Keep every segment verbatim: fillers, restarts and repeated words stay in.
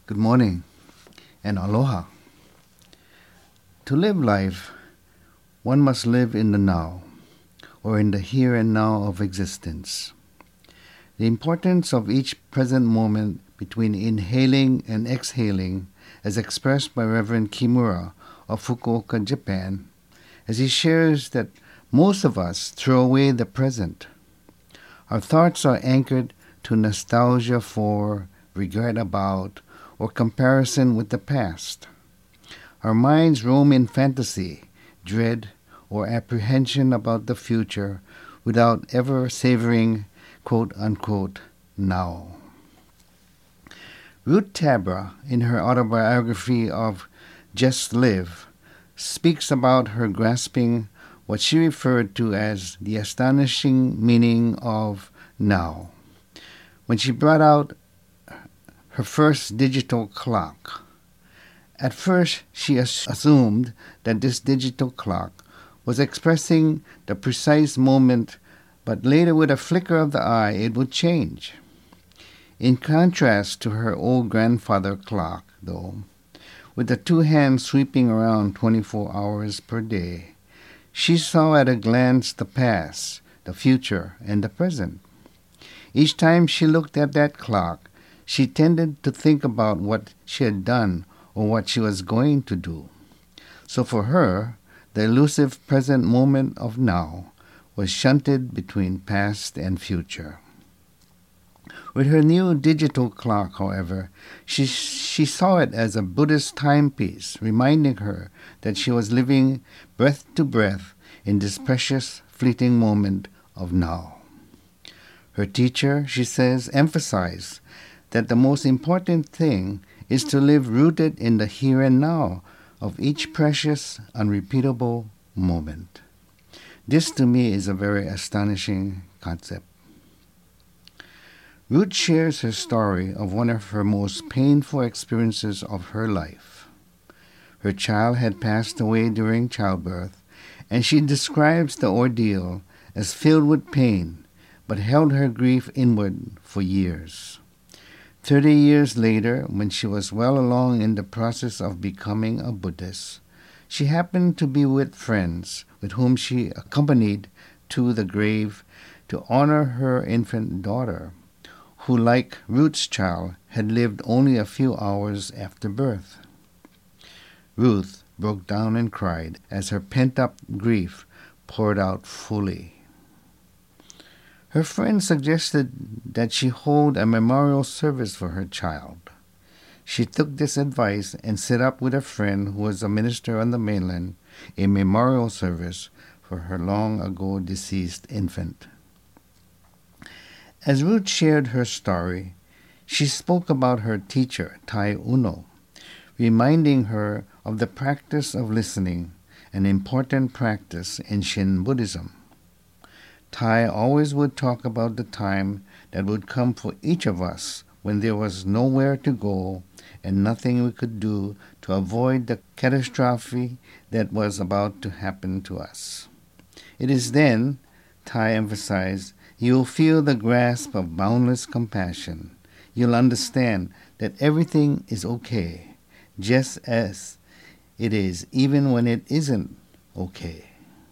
Good morning and aloha. To live life, one must live in the now, or in the here and now of existence. The importance of each present moment between inhaling and exhaling, as expressed by Reverend Kimura of Fukuoka, Japan, as he shares that most of us throw away the present. Our thoughts are anchored to nostalgia for, regret about, or comparison with the past. Our minds roam in fantasy, dread, or apprehension about the future without ever savoring, quote-unquote, now. Ruth Tabra, in her autobiography of Just Live, speaks about her grasping what she referred to as the astonishing meaning of now, when she brought out her first digital clock. At first, she assumed that this digital clock was expressing the precise moment, but later with a flicker of the eye, it would change. In contrast to her old grandfather clock, though, with the two hands sweeping around twenty-four hours per day, she saw at a glance the past, the future, and the present. Each time she looked at that clock, she tended to think about what she had done or what she was going to do. So for her, the elusive present moment of now was shunted between past and future. With her new digital clock, however, she, she saw it as a Buddhist timepiece, reminding her that she was living breath to breath in this precious, fleeting moment of now. Her teacher, she says, emphasized that the most important thing is to live rooted in the here and now of each precious, unrepeatable moment. This to me is a very astonishing concept. Ruth shares her story of one of her most painful experiences of her life. Her child had passed away during childbirth, and she describes the ordeal as filled with pain, but held her grief inward for years. Thirty years later, when she was well along in the process of becoming a Buddhist, she happened to be with friends with whom she accompanied to the grave to honor her infant daughter, who, like Ruth's child, had lived only a few hours after birth. Ruth broke down and cried as her pent-up grief poured out fully. Her friend suggested that she hold a memorial service for her child. She took this advice and set up with a friend who was a minister on the mainland a memorial service for her long ago deceased infant. As Ruth shared her story, she spoke about her teacher, Tai Uno, reminding her of the practice of listening, an important practice in Shin Buddhism. Tai always would talk about the time that would come for each of us when there was nowhere to go and nothing we could do to avoid the catastrophe that was about to happen to us. It is then, Tai emphasized, you'll feel the grasp of boundless compassion. You'll understand that everything is okay, just as it is even when it isn't okay.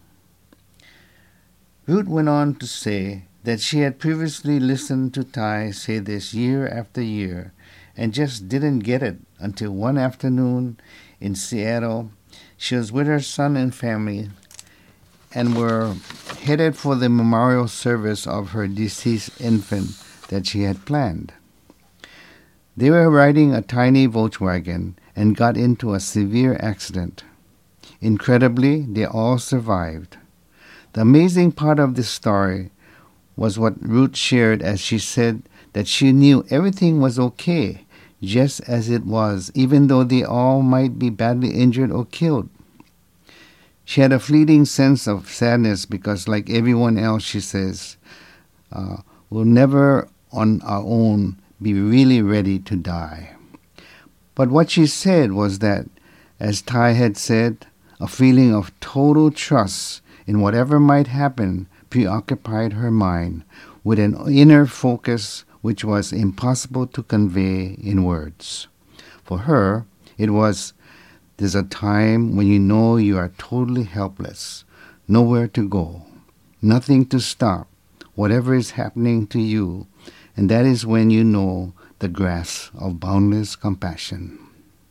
Ruth went on to say that she had previously listened to Tai say this year after year and just didn't get it until one afternoon in Seattle. She was with her son and family and were headed for the memorial service of her deceased infant that she had planned. They were riding a tiny Volkswagen and got into a severe accident. Incredibly, they all survived. The amazing part of this story was what Ruth shared as she said that she knew everything was okay, just as it was, even though they all might be badly injured or killed. She had a fleeting sense of sadness because, like everyone else, she says, uh, we'll never on our own be really ready to die. But what she said was that, as Tai had said, a feeling of total trust in whatever might happen preoccupied her mind with an inner focus which was impossible to convey in words. For her, it was, there's a time when you know you are totally helpless, nowhere to go, nothing to stop, whatever is happening to you, and that is when you know the grasp of boundless compassion.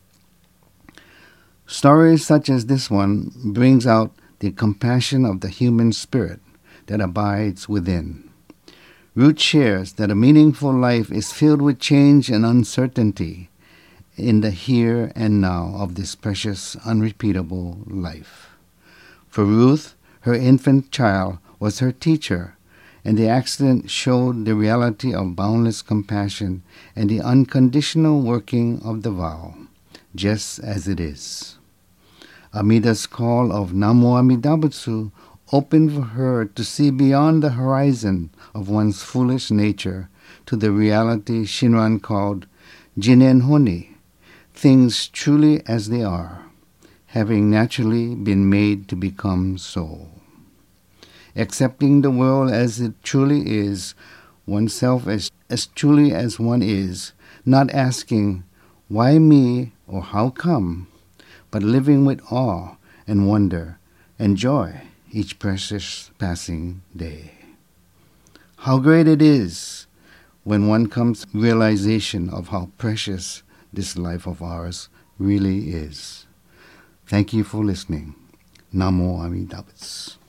Stories such as this one brings out the compassion of the human spirit that abides within. Ruth shares that a meaningful life is filled with change and uncertainty in the here and now of this precious, unrepeatable life. For Ruth, her infant child was her teacher, and the accident showed the reality of boundless compassion and the unconditional working of the vow, just as it is. Amida's call of Namo Amida Butsu opened for her to see beyond the horizon of one's foolish nature to the reality Shinran called Jinen Honi, things truly as they are, having naturally been made to become so. Accepting the world as it truly is, oneself as, as truly as one is, not asking, why me or how come, but living with awe and wonder and joy each precious passing day. How great it is when one comes to realization of how precious this life of ours really is. Thank you for listening. Namo Amida Butsu.